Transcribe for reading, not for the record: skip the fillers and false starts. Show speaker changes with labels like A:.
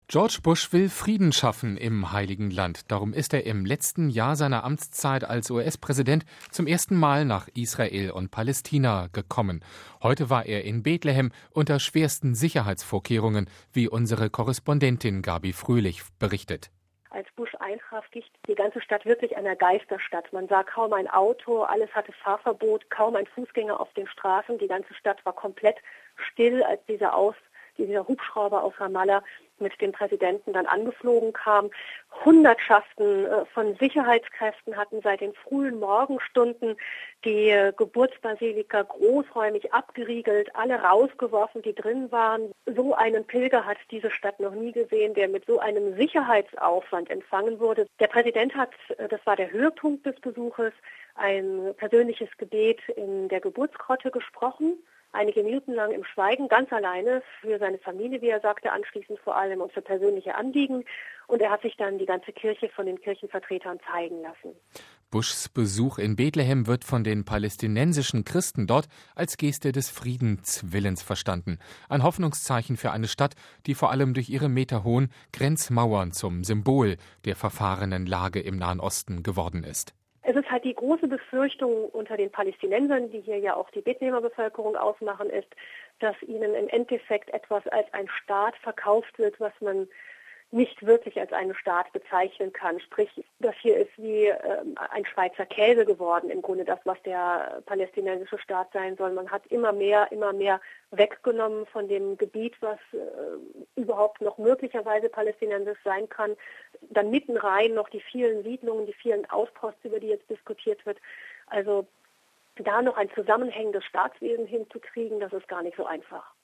A: George Bush will Frieden schaffen im Heiligen Land. Darum ist er im letzten Jahr seiner Amtszeit als US-Präsident zum ersten Mal nach Israel und Palästina gekommen. Heute war er in Bethlehem unter schwersten Sicherheitsvorkehrungen, wie unsere Korrespondentin Gabi Fröhlich berichtet.
B: Als Bush eintraf, glich die ganze Stadt wirklich einer Geisterstadt. Man sah kaum ein Auto, alles hatte Fahrverbot, kaum ein Fußgänger auf den Straßen. Die ganze Stadt war komplett still, als dieser Hubschrauber aus Ramallah mit dem Präsidenten dann angeflogen kam. Hundertschaften von Sicherheitskräften hatten seit den frühen Morgenstunden die Geburtsbasilika großräumig abgeriegelt, alle rausgeworfen, die drin waren. So einen Pilger hat diese Stadt noch nie gesehen, der mit so einem Sicherheitsaufwand empfangen wurde. Der Präsident hat, das war der Höhepunkt des Besuches, ein persönliches Gebet in der Geburtsgrotte gesprochen. Einige Minuten lang im Schweigen, ganz alleine, für seine Familie, wie er sagte, anschließend vor allem und für persönliche Anliegen. Und er hat sich dann die ganze Kirche von den Kirchenvertretern zeigen lassen.
A: Bushs Besuch in Bethlehem wird von den palästinensischen Christen dort als Geste des Friedenswillens verstanden. Ein Hoffnungszeichen für eine Stadt, die vor allem durch ihre meterhohen Grenzmauern zum Symbol der verfahrenen Lage im Nahen Osten geworden ist.
B: Es ist halt die große Befürchtung unter den Palästinensern, die hier ja auch die Bethlehemer Bevölkerung ausmachen, ist, dass ihnen im Endeffekt etwas als ein Staat verkauft wird, was man nicht wirklich als einen Staat bezeichnen kann. Sprich, das hier ist wie ein Schweizer Käse geworden, im Grunde das, was der palästinensische Staat sein soll. Man hat immer mehr weggenommen von dem Gebiet, was überhaupt noch möglicherweise palästinensisch sein kann. Dann mitten rein noch die vielen Siedlungen, die vielen Ausposts, über die jetzt diskutiert wird. Also da noch ein zusammenhängendes Staatswesen hinzukriegen, das ist gar nicht so einfach.